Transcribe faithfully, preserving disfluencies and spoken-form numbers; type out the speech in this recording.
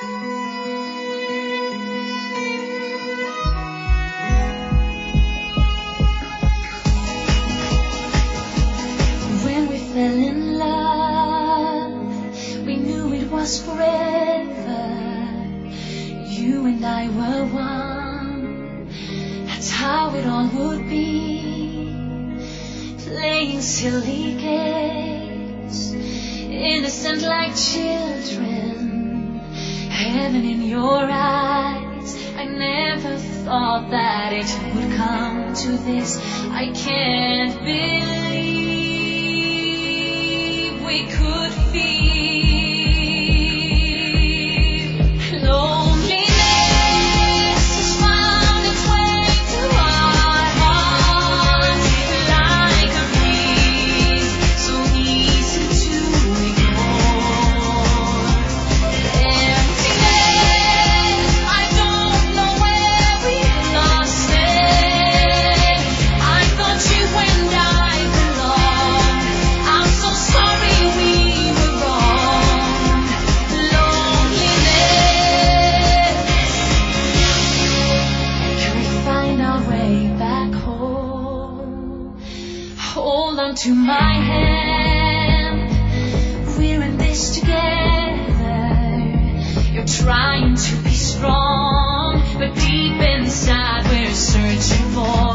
When we fell in love, we knew it was forever. You and I were one. That's how it all would be. Playing silly games, innocent like children. Heaven in your eyes. I never thought that it would come to this. I can't believe we could feel loneliness has found its way to our hearts like a breeze, so easy to ignore. Emptiness, I don't know where we lost it. I thought you and I belonged. I'm so sorry we were wrong. Loneliness. Can we find our way back home? Hold on to my hand. We're in this together. You're trying to be strong, but deep inside we're searching for